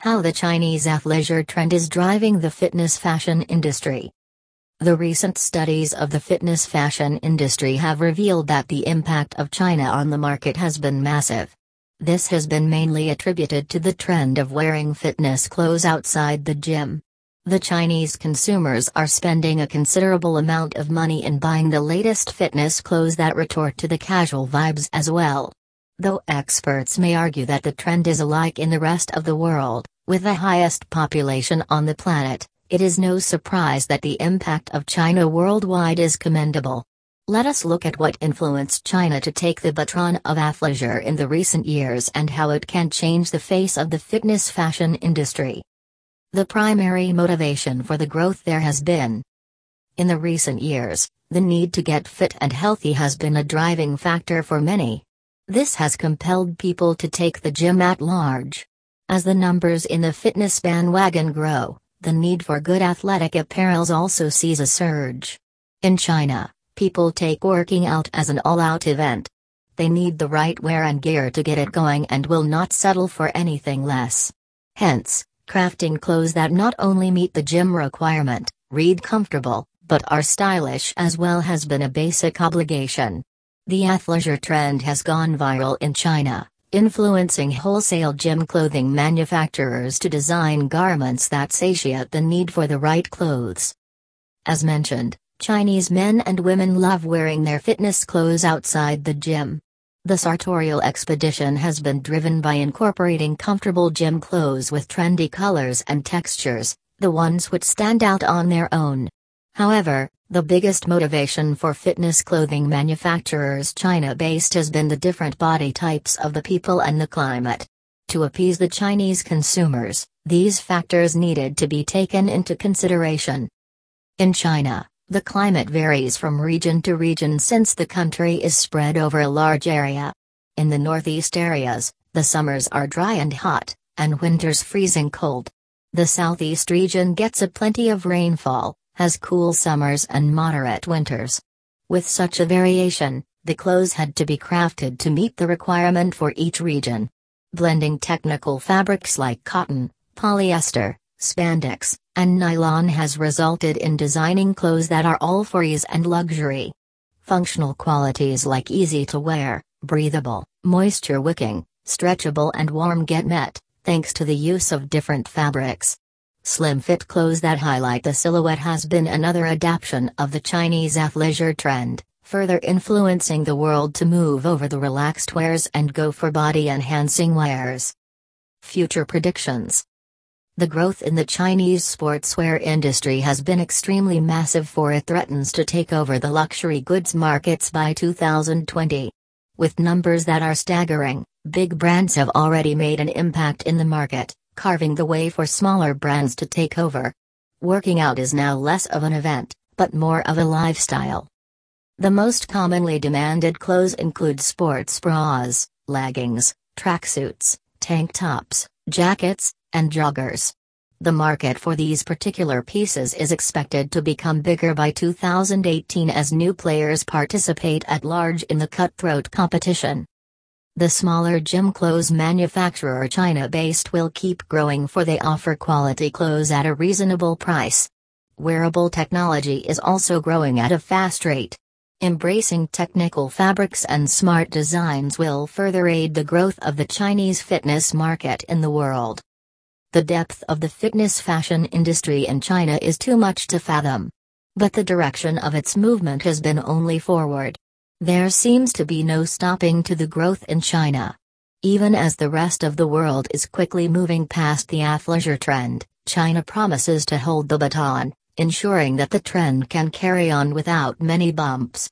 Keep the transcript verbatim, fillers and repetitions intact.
How the Chinese athleisure trend is driving the fitness fashion industry. The recent studies of the fitness fashion industry have revealed that the impact of China on the market has been massive. This has been mainly attributed to the trend of wearing fitness clothes outside the gym. The Chinese consumers are spending a considerable amount of money in buying the latest fitness clothes that retort to the casual vibes as well. Though experts may argue that the trend is alike in the rest of the world, with the highest population on the planet, it is no surprise that the impact of China worldwide is commendable. Let us look at what influenced China to take the baton of athleisure in the recent years and how it can change the face of the fitness fashion industry. The primary motivation for the growth there has been. In the recent years, the need to get fit and healthy has been a driving factor for many. This has compelled people to take the gym at large. As the numbers in the fitness bandwagon grow, the need for good athletic apparels also sees a surge. In China, people take working out as an all-out event. They need the right wear and gear to get it going and will not settle for anything less. Hence, crafting clothes that not only meet the gym requirement, read comfortable, but are stylish as well has been a basic obligation. The athleisure trend has gone viral in China, influencing wholesale gym clothing manufacturers to design garments that satiate the need for the right clothes. As mentioned, Chinese men and women love wearing their fitness clothes outside the gym. The sartorial expedition has been driven by incorporating comfortable gym clothes with trendy colors and textures, the ones which stand out on their own. However, the biggest motivation for fitness clothing manufacturers China-based has been the different body types of the people and the climate. To appease the Chinese consumers, these factors needed to be taken into consideration. In China, the climate varies from region to region since the country is spread over a large area. In the northeast areas, the summers are dry and hot, and winters freezing cold. The southeast region gets a plenty of rainfall, has cool summers and moderate winters. With such a variation, the clothes had to be crafted to meet the requirement for each region. Blending technical fabrics like cotton, polyester, spandex, and nylon has resulted in designing clothes that are all for ease and luxury. Functional qualities like easy to wear, breathable, moisture wicking, stretchable and warm get met, thanks to the use of different fabrics. Slim fit clothes that highlight the silhouette has been another adaptation of the Chinese athleisure trend, further influencing the world to move over the relaxed wears and go for body-enhancing wears. Future predictions. The growth in the Chinese sportswear industry has been extremely massive, for it threatens to take over the luxury goods markets by two thousand twenty. With numbers that are staggering, big brands have already made an impact in the market, carving the way for smaller brands to take over. Working out is now less of an event, but more of a lifestyle. The most commonly demanded clothes include sports bras, leggings, tracksuits, tank tops, jackets, and joggers. The market for these particular pieces is expected to become bigger by two thousand eighteen as new players participate at large in the cutthroat competition. The smaller gym clothes manufacturer China-based will keep growing, for they offer quality clothes at a reasonable price. Wearable technology is also growing at a fast rate. Embracing technical fabrics and smart designs will further aid the growth of the Chinese fitness market in the world. The depth of the fitness fashion industry in China is too much to fathom. But the direction of its movement has been only forward. There seems to be no stopping to the growth in China. Even as the rest of the world is quickly moving past the athleisure trend, China promises to hold the baton, ensuring that the trend can carry on without many bumps.